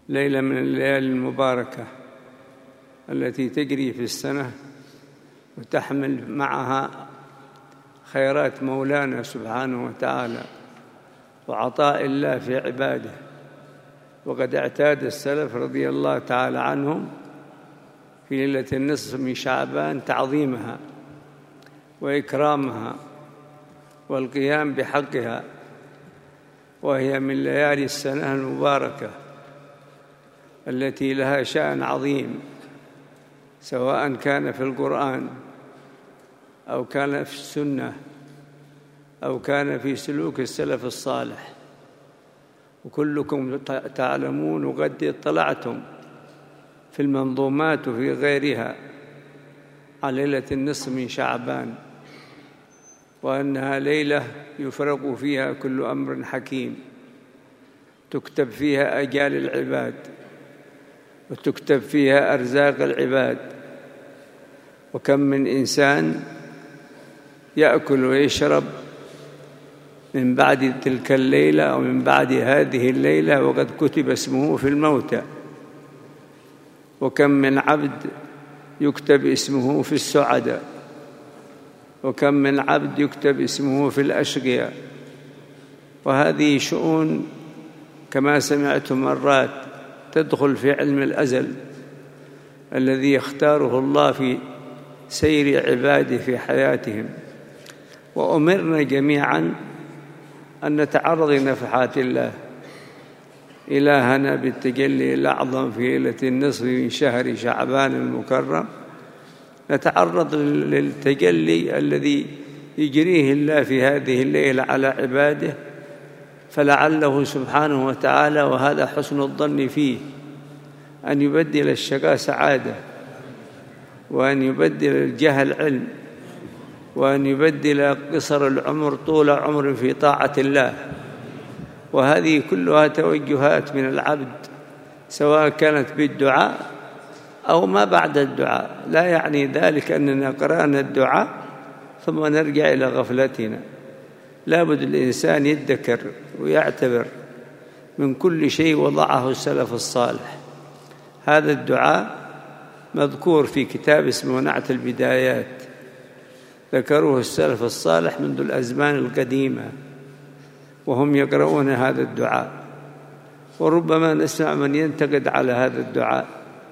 ليلة من الليالي المباركة التي تجري في السنة وتحمل معها خيرات مولانا سبحانه وتعالى وعطاء الله في عباده. وقد اعتاد السلف رضي الله تعالى عنهم في ليلة النصف من شعبان تعظيمها وإكرامها والقيام بحقها، وهي من ليالي السنة المباركة التي لها شأن عظيم، سواء كان في القرآن أو كان في السنة أو كان في سلوك السلف الصالح. وكلكم تعلمون وقد اطلعتم في المنظومات وفي غيرها على ليلة النصف من شعبان، وأنها ليلة يفرق فيها كل أمر حكيم، تكتب فيها آجال العباد وتكتب فيها أرزاق العباد. وكم من إنسان يأكل ويشرب من بعد تلك الليلة أو من بعد هذه الليلة وقد كتب اسمه في الموتى، وكم من عبد يكتب اسمه في السعداء، وكم من عبد يكتب اسمه في الأشقياء. وهذه شؤون كما سمعت مرات تدخل في علم الأزل الذي يختاره الله في سير عباده في حياتهم. وأمرنا جميعا أن نتعرض لنفحات الله إلهنا بالتجلي الأعظم في ليلة النصف من شهر شعبان المكرم، نتعرض للتجلي الذي يجريه الله في هذه الليلة على عباده، فلعله سبحانه وتعالى، وهذا حسن الظن فيه، أن يبدل الشقاء سعادة، وأن يبدل الجهل علم، وأن يبدل قصر العمر طول عمر في طاعة الله. وهذه كلها توجهات من العبد، سواء كانت بالدعاء أو ما بعد الدعاء. لا يعني ذلك أننا قرأنا الدعاء ثم نرجع إلى غفلتنا. لا بد الإنسان يذكر ويعتبر من كل شيء وضعه السلف الصالح. هذا الدعاء مذكور في كتاب اسمه نعت البدايات، ذكروه السلف الصالح منذ الأزمان القديمة وهم يقرؤون هذا الدعاء. وربما نسمع من ينتقد على هذا الدعاء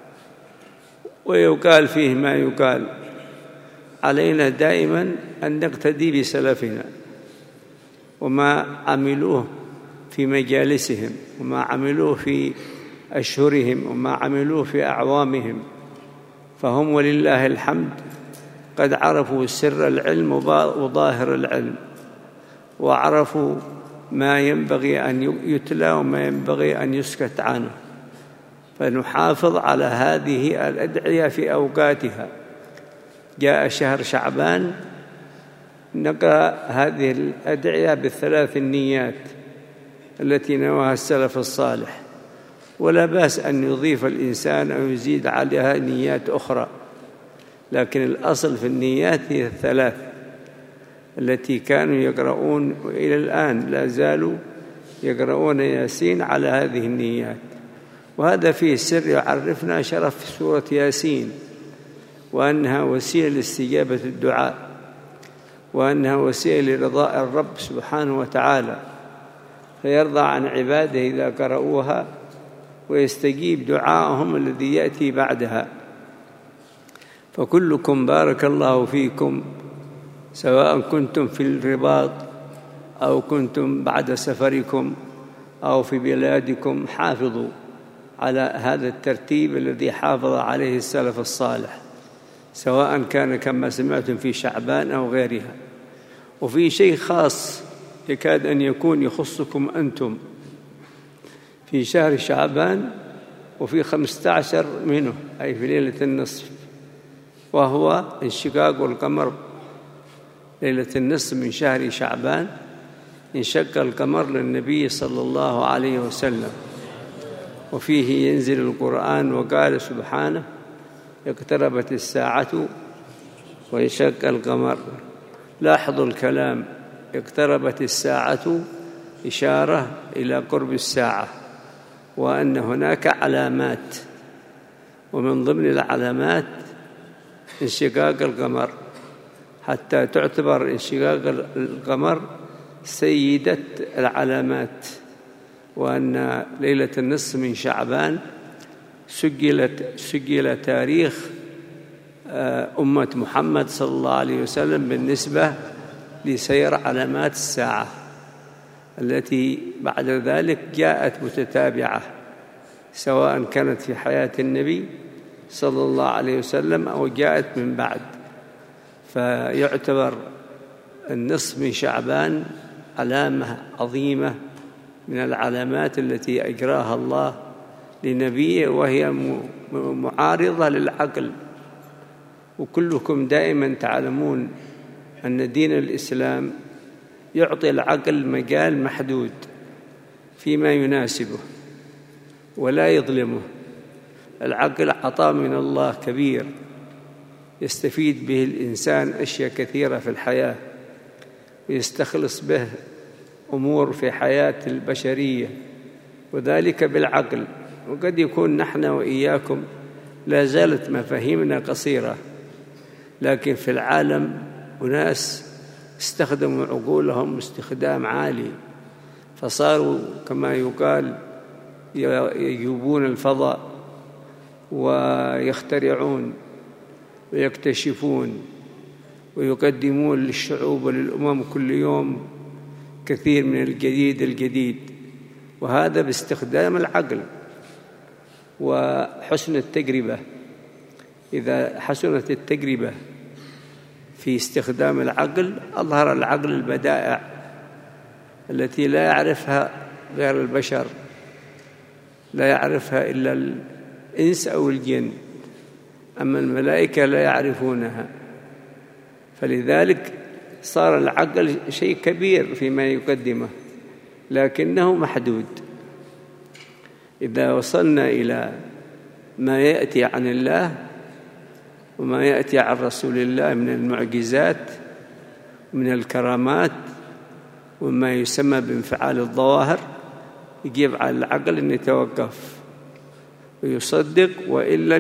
ويقال فيه ما يقال. علينا دائما أن نقتدي بسلفنا وما عملوه في مجالسهم، وما عملوه في أشهرهم، وما عملوه في أعوامهم، فهم ولله الحمد قد عرفوا سر العلم وظاهر العلم، وعرفوا ما ينبغي أن يتلى وما ينبغي أن يسكت عنه. فنحافظ على هذه الأدعية في أوقاتها. جاء شهر شعبان نقرأ هذه الأدعية بالثلاث النيات التي نواها السلف الصالح، ولا بأس أن يضيف الإنسان أو يزيد عليها نيات أخرى، لكن الأصل في النيات هي الثلاث التي كانوا يقرؤون وإلى الآن لا زالوا يقرؤون ياسين على هذه النيات. وهذا فيه سر يعرفنا شرف سورة ياسين، وأنها وسيلة لاستجابة الدعاء، وأنها وسيلة لرضاء الرب سبحانه وتعالى، فيرضى عن عباده إذا قرأوها ويستجيب دعاءهم الذي يأتي بعدها. فكلكم بارك الله فيكم، سواء كنتم في الرباط أو كنتم بعد سفركم أو في بلادكم، حافظوا على هذا الترتيب الذي حافظ عليه السلف الصالح، سواء كان كما سمعتم في شعبان أو غيرها. وفي شيء خاص يكاد أن يكون يخصكم أنتم في شهر شعبان وفي 15 منه، أي في ليلة النصف، وهو انشقاق القمر. ليلة النصف من شهر شعبان انشق القمر للنبي صلى الله عليه وسلم، وفيه ينزل القرآن، وقال سبحانه: اقتربت الساعة وانشق القمر. لاحظوا الكلام، اقتربت الساعة إشارة إلى قرب الساعة، وأن هناك علامات، ومن ضمن العلامات انشقاق القمر، حتى تعتبر انشقاق القمر سيدة العلامات، وأن ليلة النصف من شعبان سجل تاريخ أمة محمد صلى الله عليه وسلم بالنسبة لسير علامات الساعة التي بعد ذلك جاءت متتابعة، سواء كانت في حياة النبي صلى الله عليه وسلم أو جاءت من بعد. فيعتبر النصف من شعبان علامة عظيمة من العلامات التي أجراها الله لنبيه، وهي معارضة للعقل. وكلكم دائما تعلمون أن دين الإسلام يعطي العقل مجال محدود فيما يناسبه ولا يظلمه. العقل عطاء من الله كبير يستفيد به الإنسان أشياء كثيرة في الحياة، ويستخلص به أمور في حياة البشرية، وذلك بالعقل. وقد يكون نحن وإياكم لا زالت مفاهيمنا قصيرة، لكن في العالم أناس استخدموا عقولهم استخدام عالي، فصاروا كما يقال يجوبون الفضاء ويخترعون ويكتشفون ويقدمون للشعوب وللأمم كل يوم كثير من الجديد، وهذا باستخدام العقل وحسن التجربة. إذا حسنت التجربة في استخدام العقل أظهر العقل البدائع التي لا يعرفها غير البشر، لا يعرفها إلا الإنس أو الجن، أما الملائكة لا يعرفونها. فلذلك صار العقل شيء كبير فيما يقدمه، لكنه محدود. إذا وصلنا إلى ما يأتي عن الله وما يأتي عن رسول الله من المعجزات من الكرامات وما يسمى بانفعال الظواهر، يجب على العقل أن يتوقف ويصدق، وإن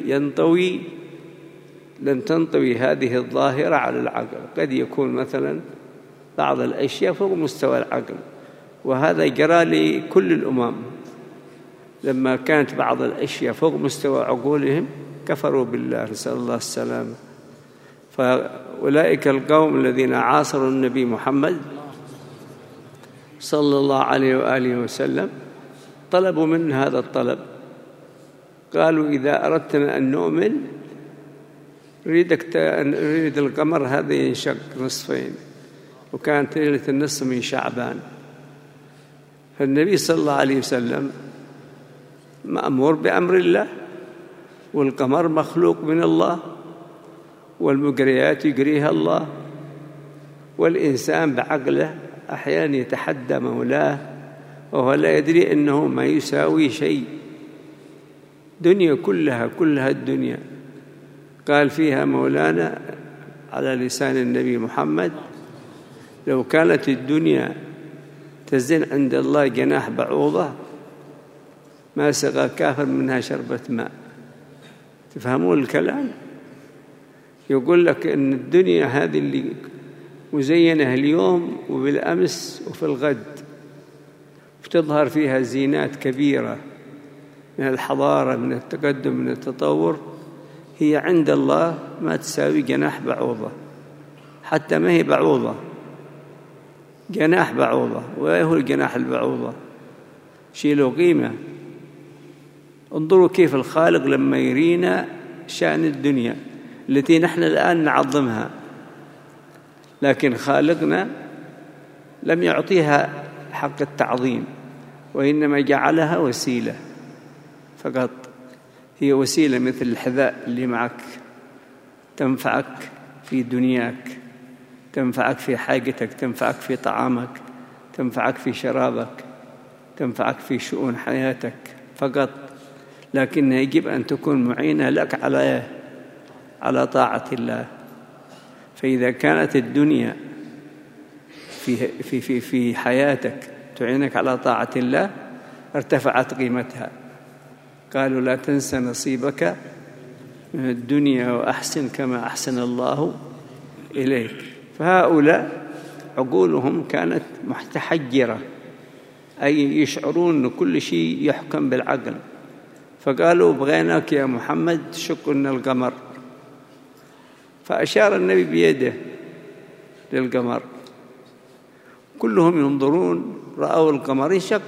لم تنطوي هذه الظاهرة على العقل. قد يكون مثلا بعض الأشياء فوق مستوى العقل، وهذا جرى لكل الأمم. لما كانت بعض الأشياء فوق مستوى عقولهم كفروا بالله، نسأل الله السلامة. فأولئك القوم الذين عاصروا النبي محمد صلى الله عليه وآله وسلم طلبوا منه هذا الطلب، قالوا إذا أردتنا أن نؤمن نريد القمر هذا ينشق نصفين، وكانت ليلة النصف من شعبان. فالنبي صلى الله عليه وسلم مأمور بأمر الله، والقمر مخلوق من الله، والمجريات يجريها الله، والإنسان بعقله أحيانا يتحدى مولاه وهو لا يدري أنه ما يساوي شيء. دنيا كلها الدنيا قال فيها مولانا على لسان النبي محمد: لو كانت الدنيا تزن عند الله جناح بعوضة ما سقى كافر منها شربة ماء. تفهمون الكلام؟ يقول لك أن الدنيا هذه اللي مزينة اليوم وبالأمس وفي الغد، وتظهر فيها زينات كبيرة من الحضارة، من التقدم، من التطور، هي عند الله ما تساوي جناح بعوضة. حتى ما هي بعوضة، جناح بعوضة. وهو الجناح البعوضة شيء له قيمة. انظروا كيف الخالق لما يرينا شأن الدنيا التي نحن الآن نعظمها، لكن خالقنا لم يعطيها حق التعظيم، وإنما جعلها وسيلة فقط. هي وسيلة مثل الحذاء اللي معك، تنفعك في دنياك، تنفعك في حاجتك، تنفعك في طعامك، تنفعك في شرابك، تنفعك في شؤون حياتك فقط، لكنها يجب أن تكون معينة لك على طاعة الله. فإذا كانت الدنيا في حياتك تعينك على طاعة الله، ارتفعت قيمتها. قالوا لا تنس نصيبك من الدنيا وأحسن كما أحسن الله إليك. فهؤلاء عقولهم كانت متحجرة، أي يشعرون أن كل شيء يحكم بالعقل. فقالوا بغيناك يا محمد شق لنا القمر، فأشار النبي بيده للقمر، كلهم ينظرون رأوا القمر ينشق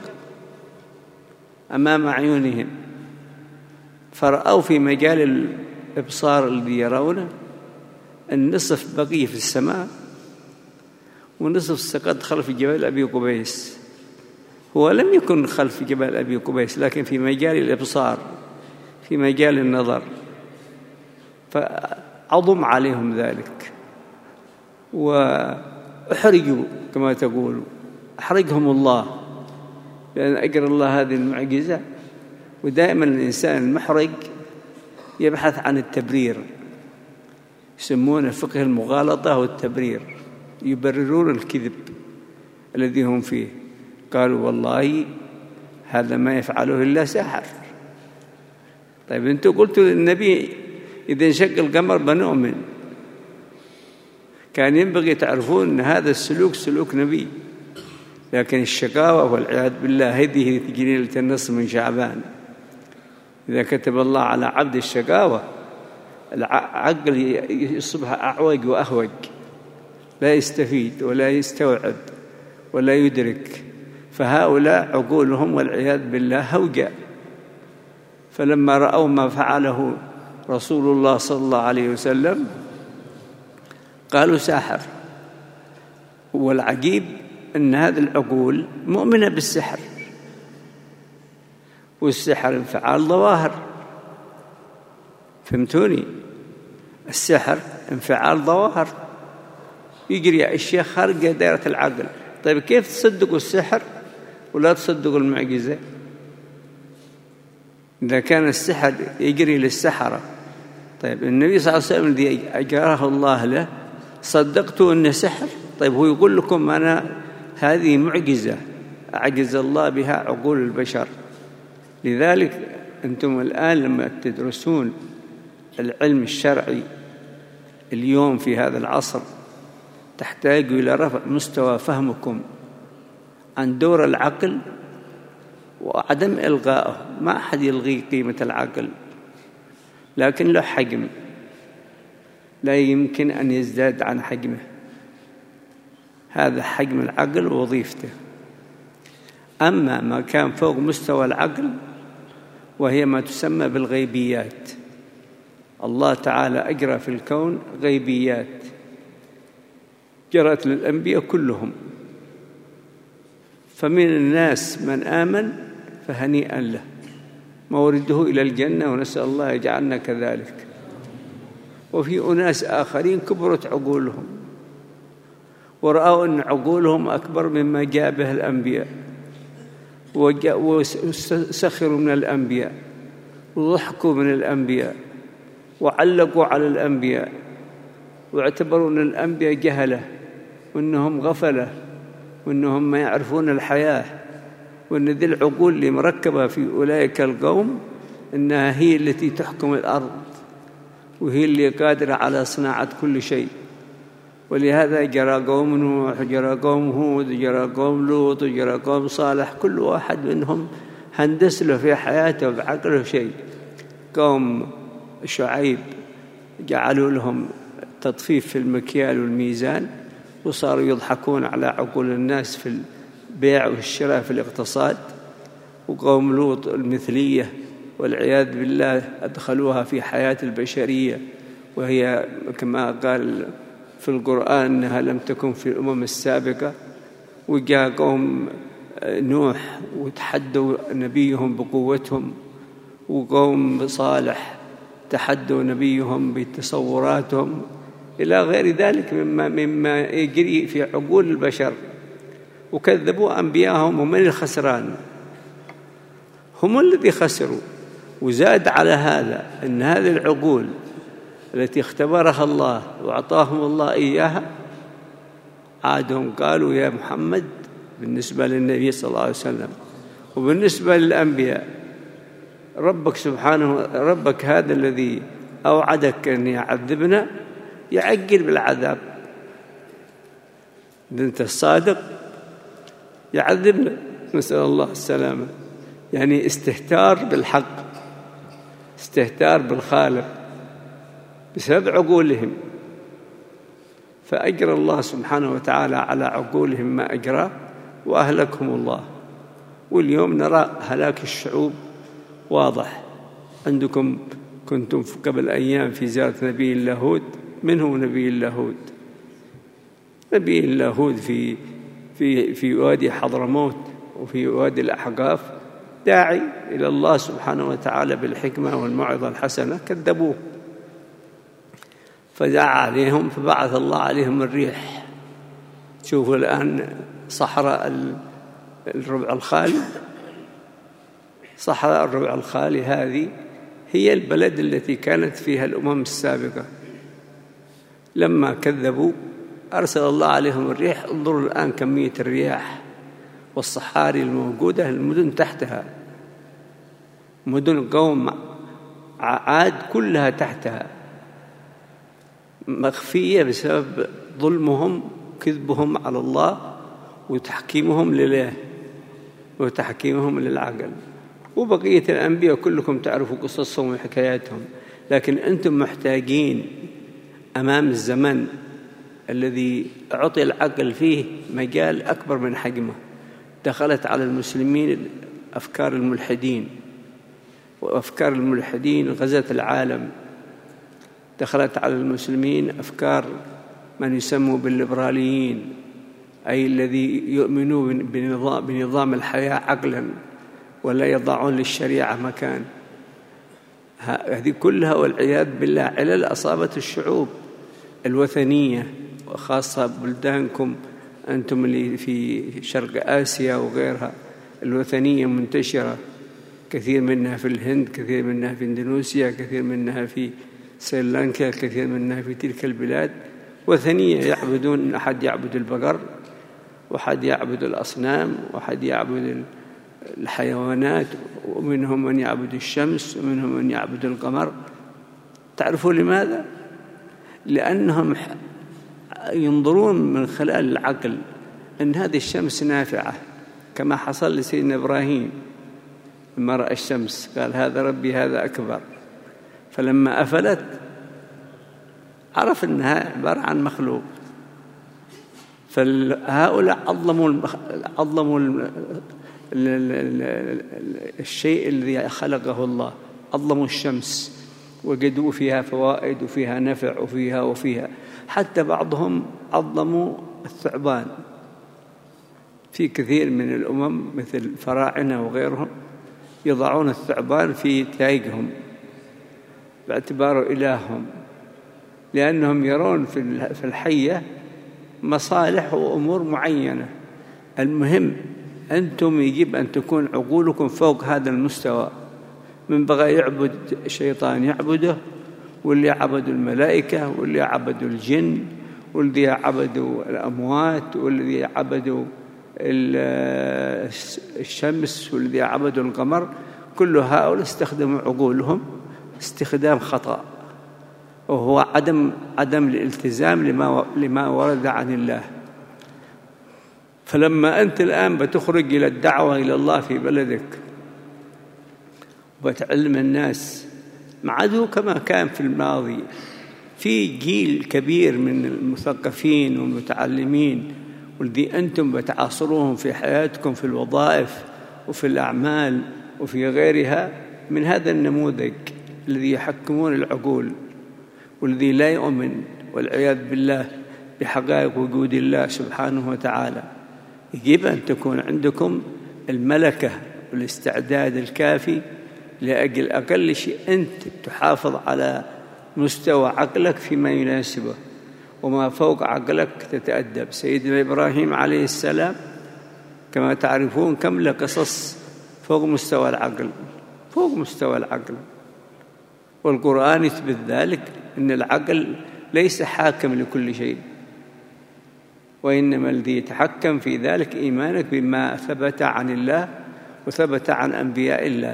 أمام أعينهم، فرأوا في مجال الإبصار الذي يرونه النصف بقي في السماء ونصف سقط خلف جبل أبي قبيس. هو لم يكن خلف جبل أبي قبيس، لكن في مجال الإبصار، في مجال النظر، فعظم عليهم ذلك وأحرجوا كما تقول، أحرجهم الله، لأن أجر الله هذه المعجزة. ودائما الإنسان المحرج يبحث عن التبرير، يسمونه فقه المغالطة والتبرير، يبررون الكذب الذي هم فيه. قالوا والله هذا ما يفعله إلا ساحر. طيب أنتم قلتوا للنبي إذا انشق القمر بنؤمن. كان ينبغي تعرفون أن هذا السلوك سلوك نبي، لكن الشقاوة والعياذ بالله هذه تجي ليلة النصف من شعبان. إذا كتب الله على عبد الشقاوة العقل يصبح أعوج وأهوج، لا يستفيد ولا يستوعب ولا يدرك. فهؤلاء عقولهم والعياذ بالله هوجة. فلما رأوا ما فعله رسول الله صلى الله عليه وسلم قالوا ساحر. والعجيب أن هذه العقول مؤمنة بالسحر، والسحر انفعال ظواهر. فهمتوني؟ السحر انفعال ظواهر، يجري أشياء خارج دائرة العقل. طيب كيف تصدقوا السحر ولا تصدقوا المعجزة؟ إذا كان السحر يجري للسحرة، طيب النبي صلى الله عليه وسلم الذي أجراه الله له صدقتوا أنه سحر؟ طيب هو يقول لكم أنا هذه معجزة أعجز الله بها عقول البشر. لذلك أنتم الآن لما تدرسون العلم الشرعي اليوم في هذا العصر تحتاج إلى رفع مستوى فهمكم عن دور العقل وعدم إلغائه. ما أحد يلغي قيمة العقل، لكن له حجم لا يمكن أن يزداد عن حجمه. هذا حجم العقل ووظيفته. أما ما كان فوق مستوى العقل وهي ما تسمى بالغيبيات، الله تعالى أجرى في الكون غيبيات جرت للأنبياء كلهم. فمن الناس من آمن فهنيئا له، مورده إلى الجنة، ونسأل الله يجعلنا كذلك. وفي أناس آخرين كبرت عقولهم ورأوا أن عقولهم أكبر مما جاء به الأنبياء، وسخروا من الأنبياء وضحكوا من الأنبياء وعلقوا على الأنبياء واعتبروا أن الأنبياء جهلة وأنهم غفلة وأنهم ما يعرفون الحياة، وأن ذي العقول اللي مركبة في أولئك القوم أنها هي التي تحكم الأرض وهي اللي قادرة على صناعة كل شيء. ولهذا جرى قوم نوح، جرى قوم هود، جرى قوم لوط، جرى قوم صالح، كل واحد منهم هندس له في حياته بعقله شيء. قوم شعيب جعلوا لهم تطفيف في المكيال والميزان وصاروا يضحكون على عقول الناس في البيع والشراء في الاقتصاد. وقوم لوط المثلية والعياذ بالله أدخلوها في حياة البشرية، وهي كما قال في القرآن أنها لم تكن في الأمم السابقة. وجاء قوم نوح وتحدوا نبيهم بقوتهم، وقوم صالح تحدوا نبيهم بتصوراتهم، إلى غير ذلك مما يجري في عقول البشر. وكذبوا أنبياءهم. ومن الخسران؟ هم الذي خسروا. وزاد على هذا أن هذه العقول التي اختبرها الله وأعطاهم الله إياها عادهم قالوا يا محمد بالنسبة للنبي صلى الله عليه وسلم وبالنسبة للأنبياء ربك هذا الذي أوعدك أن يعذبنا يعجل بالعذاب، إذا أنت الصادق يعذبنا، نسأل الله السلامة. يعني استهتار بالحق، استهتار بالخالق بسبب عقولهم، فأجرى الله سبحانه وتعالى على عقولهم ما أجراه وأهلكهم الله. واليوم نرى هلاك الشعوب واضح. عندكم كنتم قبل أيام في زيارة نبي الله هود. من هو نبي الله هود؟ نبي الله هود في وادي حضرموت وفي وادي الأحقاف داعي إلى الله سبحانه وتعالى بالحكمة والموعظة الحسنة، كذبوه فدعا عليهم فبعث الله عليهم الريح. شوفوا الآن صحراء الربع الخالي، صحراء الربع الخالي هذه هي البلد التي كانت فيها الأمم السابقة. لما كذبوا أرسل الله عليهم الريح. انظروا الآن كمية الرياح والصحاري الموجودة، المدن تحتها، مدن قوم عاد كلها تحتها مخفية بسبب ظلمهم وكذبهم على الله وتحكيمهم لله وتحكيمهم للعقل. وبقية الأنبياء كلكم تعرفوا قصصهم وحكاياتهم، لكن أنتم محتاجين أمام الزمن الذي أعطي العقل فيه مجال أكبر من حجمه. دخلت على المسلمين أفكار الملحدين، وأفكار الملحدين غزت العالم. دخلت على المسلمين أفكار من يسموا بالليبراليين، أي الذي يؤمنوا بنظام الحياة عقلا ولا يضعون للشريعة مكان. هذه كلها والعياذ بالله علل أصابت الشعوب الوثنية، وخاصة بلدانكم أنتم اللي في شرق آسيا وغيرها. الوثنية منتشرة، كثير منها في الهند، كثير منها في إندونيسيا، كثير منها في سريلانكا، كثير منها في تلك البلاد وثنية. يعبدون، أحد يعبد البقر، وأحد يعبد الأصنام، وأحد يعبد الحيوانات، ومنهم من يعبد الشمس، ومنهم من يعبد القمر. تعرفوا لماذا؟ لأنهم ينظرون من خلال العقل أن هذه الشمس نافعة، كما حصل لسيدنا إبراهيم لما رأى الشمس قال هذا ربي هذا أكبر، فلما أفلت عرف أنها عبارة عن مخلوق. فهؤلاء عظموا الشيء الذي خلقه الله، عظموا الشمس، وجدوا فيها فوائد وفيها نفع وفيها. حتى بعضهم عظموا الثعبان. في كثير من الأمم مثل الفراعنة وغيرهم يضعون الثعبان في تايجهم باعتباره إلههم، لأنهم يرون في الحية مصالح وأمور معينة. المهم أنتم يجب أن تكون عقولكم فوق هذا المستوى. من بغى يعبد الشيطان يعبده، واللي عبدوا الملائكة، واللي عبدوا الجن، والذي عبدوا الأموات، والذي عبدوا الشمس، والذي عبدوا القمر، كل هؤلاء استخدموا عقولهم استخدام خطأ، وهو عدم الالتزام لما ورد عن الله. فلما أنت الآن بتخرج إلى الدعوة إلى الله في بلدك وتعلم الناس، ما عاد كما كان في الماضي. في جيل كبير من المثقفين والمتعلمين والذي أنتم بتعاصروهم في حياتكم في الوظائف وفي الأعمال وفي غيرها، من هذا النموذج الذي يحكمون العقول، والذي لا يؤمن والعياذ بالله بحقائق وجود الله سبحانه وتعالى. يجب أن تكون عندكم الملكة والاستعداد الكافي لأجل أقل شيء أنت تحافظ على مستوى عقلك فيما يناسبه، وما فوق عقلك تتأدب. سيدنا إبراهيم عليه السلام كما تعرفون كم له قصص فوق مستوى العقل، فوق مستوى العقل. والقرآن يثبت ذلك، أن العقل ليس حاكم لكل شيء، وإنما الذي يتحكم في ذلك إيمانك بما ثبت عن الله وثبت عن أنبياء الله.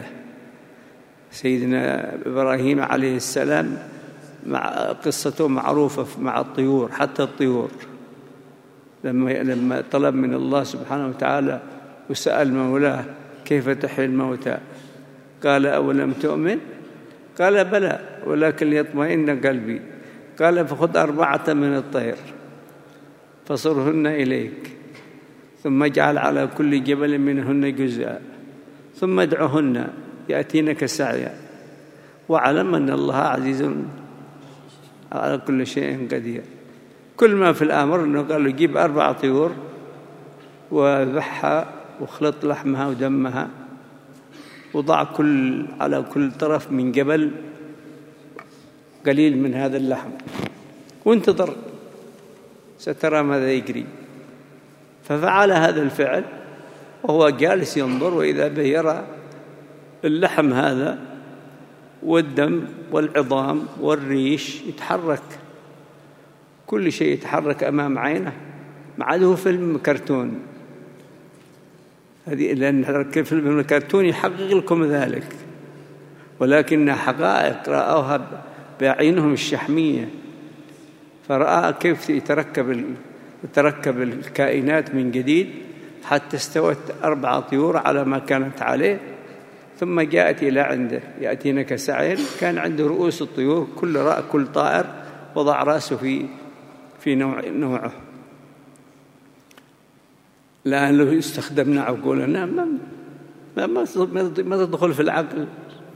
سيدنا إبراهيم عليه السلام قصته معروفة مع الطيور، حتى الطيور لما طلب من الله سبحانه وتعالى وسأل مولاه كيف تحيي الموتى قال أولم تؤمن؟ قال بلى ولكن ليطمئن قلبي. قال فخذ 4 من الطير فصرهن إليك ثم اجعل على كل جبل منهن جزءا ثم ادعهن يأتينك سعيا واعلم أن الله عزيز على كل شيء قدير. كل ما في الأمر أنه قال له جيب 4 طيور وذبحها وخلط لحمها ودمها وضع على كل طرف من جبل قليل من هذا اللحم وانتظر سترى ماذا يجري. ففعل هذا الفعل وهو جالس ينظر وإذا به يرى اللحم هذا والدم والعظام والريش يتحرك، كل شيء يتحرك أمام عينه، ما عاد هو فيلم كرتون. لأن فيلم الكرتون يحقق لكم ذلك، ولكن حقائق رأوها بأعينهم الشحمية، فرأى كيف يتركب الكائنات من جديد حتى استوت 4 طيور على ما كانت عليه. ثم جاءت إلى عنده يأتينك سعيا، كان عنده رؤوس الطيور، كل طائر وضع رأسه في نوعه. لأن لو استخدمنا عقولنا ما تدخل في العقل.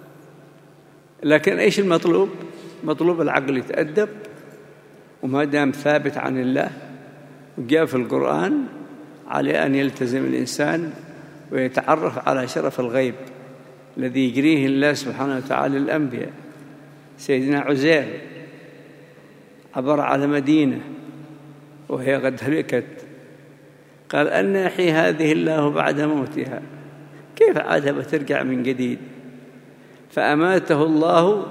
لكن إيش المطلوب؟ مطلوب العقل يتأدب، وما دام ثابت عن الله وجاء في القرآن عليه أن يلتزم الإنسان ويتعرف على شرف الغيب الذي يجريه الله سبحانه وتعالى للأنبياء. سيدنا عزير عبر على مدينة وهي قد هلكت، قال أن يحيي هذه الله بعد موتها، كيف عادها بترجع من جديد؟ فأماته الله.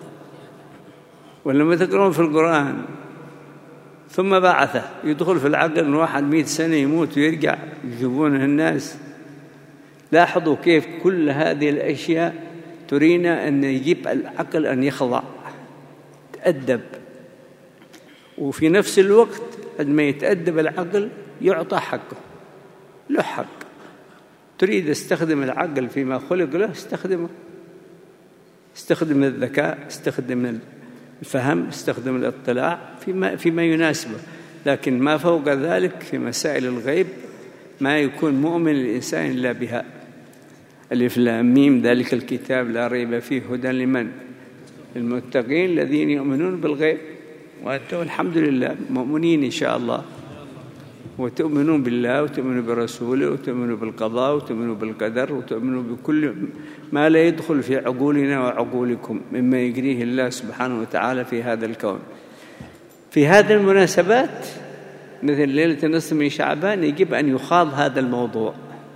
ولما تقرون في القرآن ثم بعثه، يدخل في العقل أن واحد 100 سنة يموت ويرجع يجيبونه الناس. لاحظوا كيف كل هذه الأشياء ترينا أن يجيب العقل أن يخضع، تأدب. وفي نفس الوقت عندما يتأدب العقل يعطى حقه، له حق. تريد استخدم العقل فيما خلق له، استخدمه، استخدم الذكاء، استخدم الفهم، استخدم الاطلاع فيما يناسبه. لكن ما فوق ذلك في مسائل الغيب ما يكون مؤمن الإنسان إلا بها. ألف لام ميم ذلك الكتاب لا ريب فيه هدى لمن؟ المتقين الذين يؤمنون بالغيب. وأنتم الحمد لله مؤمنين إن شاء الله، وتؤمنون بالله وتؤمنون برسوله وتؤمنون بالقضاء وتؤمنون بالقدر وتؤمنون بكل ما لا يدخل في عقولنا وعقولكم مما يجريه الله سبحانه وتعالى في هذا الكون. في هذه المناسبات مثل ليلة النصف من شعبان يجب أن يخاض هذا الموضوع.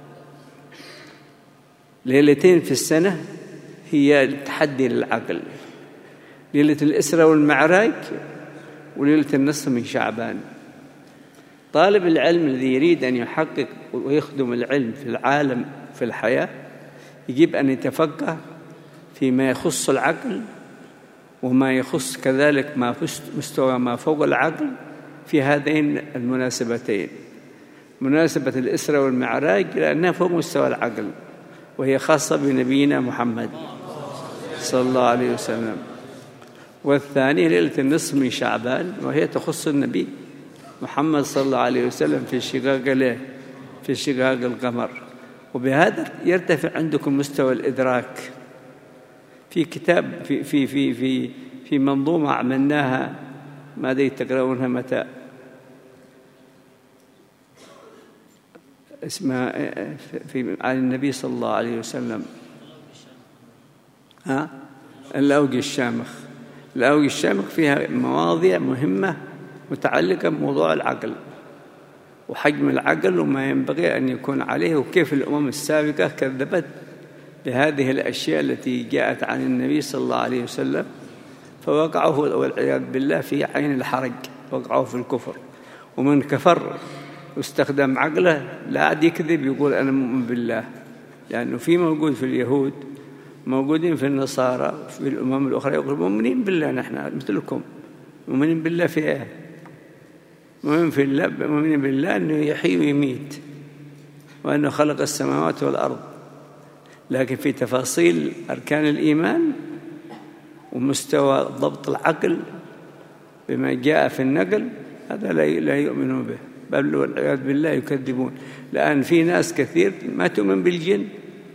ليلتين في السنة هي التحدي للعقل، ليلة الإسراء والمعراج وليلة النصف من شعبان. طالب العلم الذي يريد أن يحقق ويخدم العلم في العالم في الحياة يجب أن يتفقه فيما يخص العقل وما يخص كذلك ما مستوى ما فوق العقل في هذين المناسبتين. مناسبة الإسراء والمعراج لأنها فوق مستوى العقل وهي خاصة بنبينا محمد صلى الله عليه وسلم. والثانية ليلة النصف من شعبان وهي تخص النبي محمد صلى الله عليه وسلم في شقاق القمر. وبهذا يرتفع عندكم مستوى الإدراك. في كتاب في منظومة عملناها ماذا تقرؤونها متى اسمها عن النبي صلى الله عليه وسلم، الأوجه الشامخ. الأوجه الشامخ فيها مواضيع مهمة متعلقة بموضوع العقل وحجم العقل وما ينبغي أن يكون عليه، وكيف الأمم السابقة كذبت بهذه الأشياء التي جاءت عن النبي صلى الله عليه وسلم، فوقعوا والعياذ بالله في عين الحرج، وقعوا في الكفر. ومن كفر واستخدم عقله لا عاد يكذب يقول أنا مؤمن بالله، لأنه في موجود في اليهود، موجودين في النصارى، في الأمم الأخرى، يقول مؤمنين بالله نحن مثلكم. مؤمنين بالله في إيه؟ مؤمنين بالله أنه يحيي ويميت، وأنه خلق السماوات والأرض، لكن في تفاصيل أركان الإيمان ومستوى ضبط العقل بما جاء في النقل هذا لا يؤمنون به، بل والعياذ بالله يكذبون. لأن في ناس كثير ما تؤمن بالجن،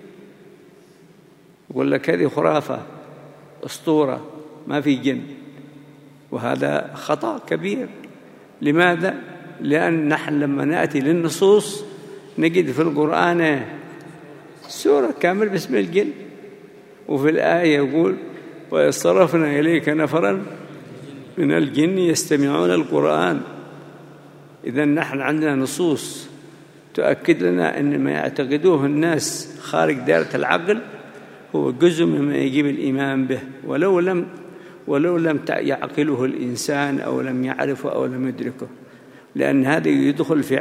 يقول لك هذه خرافة أسطورة ما في جن، وهذا خطأ كبير. لماذا؟ لأن نحن لما نأتي للنصوص نجد في القرآن سورة كامل باسم الجن، وفي الآية يقول وصرفنا إليك نفرا من الجن يستمعون القرآن. إذن نحن عندنا نصوص تؤكد لنا أن ما يعتقدوه الناس خارج دائرة العقل هو جزء مما يجب الإيمان به، ولو لم يعقله الإنسان أو لم يعرفه أو لم يدركه، لأن هذا يدخل في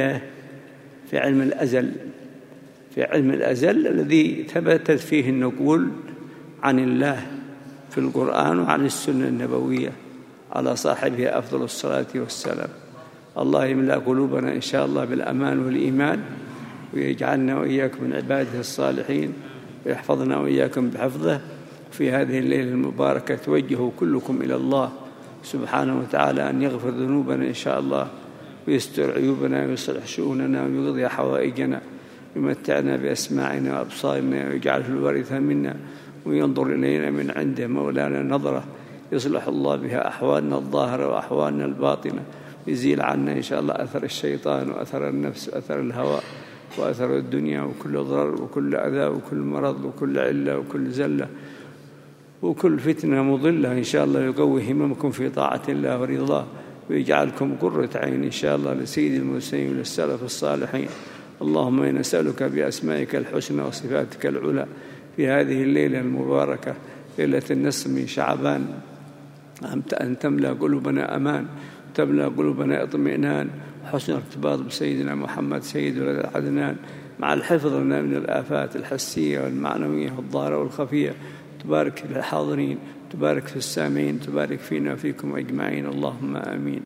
علم الأزل، في علم الأزل الذي ثبتت فيه النقول عن الله في القرآن وعن السنة النبوية على صاحبها أفضل الصلاة والسلام. الله يملأ قلوبنا إن شاء الله بالأمان والإيمان، ويجعلنا وإياكم من عباده الصالحين، ويحفظنا وإياكم بحفظه. في هذه الليلة المباركة توجهوا كلكم إلى الله سبحانه وتعالى أن يغفر ذنوبنا إن شاء الله، ويستر عيوبنا، ويصلح شؤوننا، ويقضي حوائجنا، ويمتعنا بأسماعنا وأبصارنا، ويجعله الوارث منا، وينظر إلينا من عنده مولانا نظرة يصلح الله بها أحوالنا الظاهرة وأحوالنا الباطنة، يزيل عنا إن شاء الله أثر الشيطان وأثر النفس وأثر الهوى وأثر الدنيا وكل ضرر وكل أذى وكل مرض وكل علة وكل زلة وكل فتنة مضلة. إن شاء الله يقوي هممكم في طاعة الله ورضاه، ويجعلكم قرة عين إن شاء الله لسيد المرسلين وللسلف الصالحين. اللهم إنا نسألك بأسمائك الحسنى وصفاتك العلى في هذه الليلة المباركة، ليلة النصف من شعبان، أن تملأ قلوبنا أمان، تملأ قلوبنا اطمئنان، حسن ارتباط بسيدنا محمد سيد ولد عدنان، مع الحفظ لنا من الآفات الحسية والمعنوية والظاهرة والخفية. تبارك في الحاضرين، تبارك في السامعين، تبارك فينا وفيكم أجمعين، اللهم آمين.